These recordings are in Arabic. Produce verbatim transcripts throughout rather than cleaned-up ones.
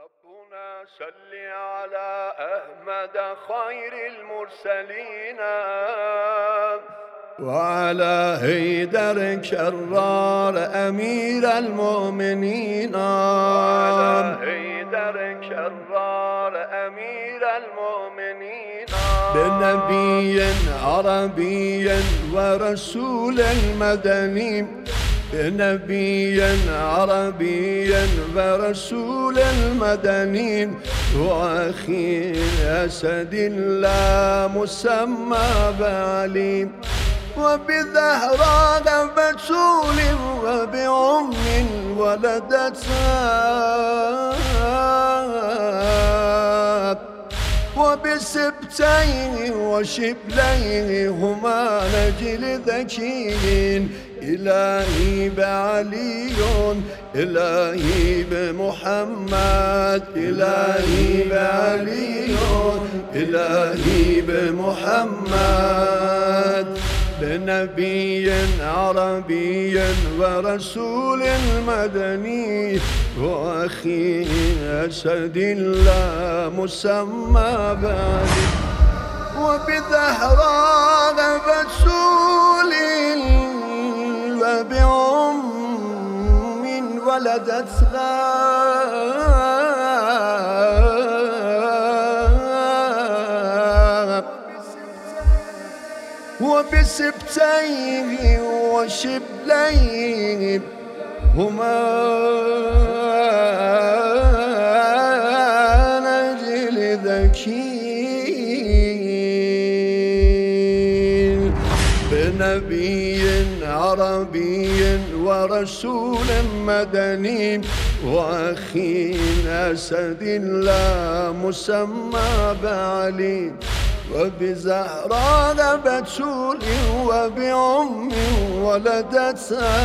ربنا صل على أحمد خير المرسلين وعلى حيدر كرار أمير المؤمنين وعلى حيدر كرار أمير المؤمنين بنبي عربي ورسول المدني بنبي عربي ورسول المدني وأخي أسد الله مسمى بعلي وبزهراء بتول وبأم ولدتها وبسبتين وشبلين هما نجل ذكيين إلهي بعلي إلهي بمحمد إلهي بعلي إلهي بمحمد بنبي عربي ورسول مدني وأخي أسد الله مسمى بعلي وبزهراء بتول وبأم ولدتها وبسبتين وشبلين هما نجل ذكي بنبي عربي ورسول مدني وأخي أسد الله مسمى بعلي وبزهراء بتول وبأم ولدتها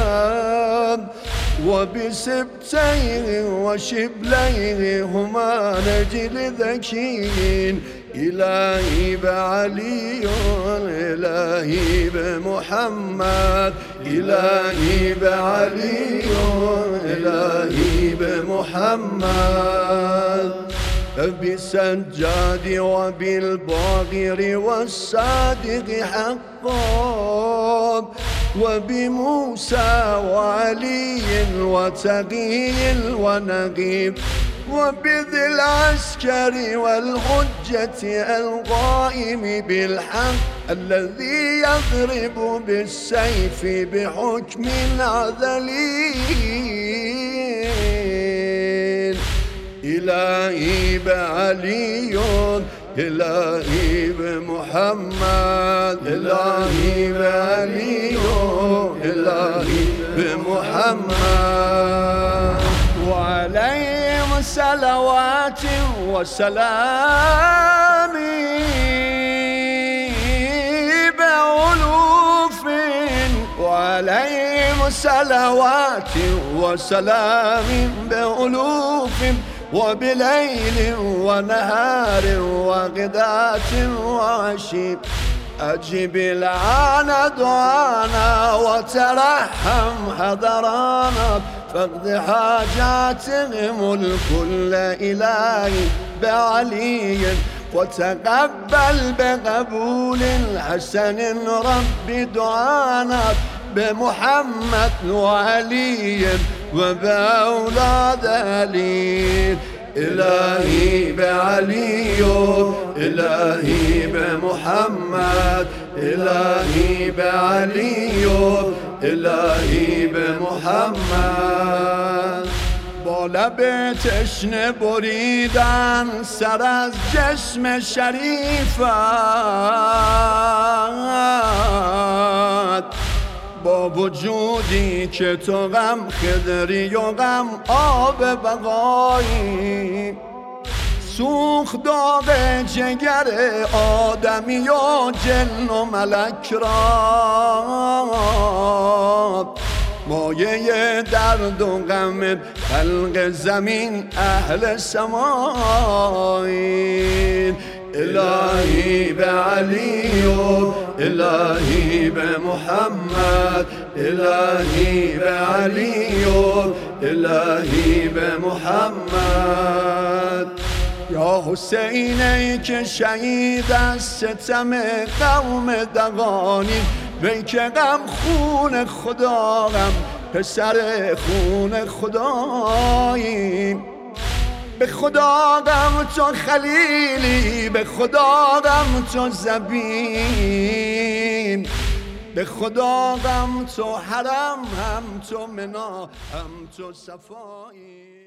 وبسبتين وشبلين هما نجل ذكيين إلهي بعلي إلهي بمحمد إلهي بعلي إلهي بمحمد بالسجاد وبالباغر والصادق حقا وبموسى وعلي وتقي ونقيب وبذي العسكر والحجة القائم بالحق الذي يضرب بالسيف بحكم عدلي إلهي بعلي إلهي بمحمد إلهي بعلي إلهي بمحمد وعليهم صلوات وسلام بألوف وعليهم صلوات وسلام بألوف وبليل ونهار وغداة وعشي أجب العنا دعانا وترحم حضرانا فاقض حاجاتهم الكل إلهي بعلي وتقبل بقبول حسن رب دعانا بمحمد وعلي وبأولاد علي إلهي بعلي إلهي بمحمد إلهي بعلي إلهي بمحمد با لب تشنه بریدن سر از جسم شریفت با وجودی که تو غم خضری و غم آب بقایی سوخت داغ جگر آدمی و جن و ملک را مایه درد و غم خلق زمین اهل سماین إلهي بعلي إلهي بمحمد إلهي بعلي إلهي بمحمد یا حسین ای که شهید از ستم قوم دغانی، وی که غم خون خدا غم پسر خون خدایی. به خدا غم تو خلیلی، به خدا غم تو زبین، به خدا غم تو حرم هم تو منا هم تو صفایی.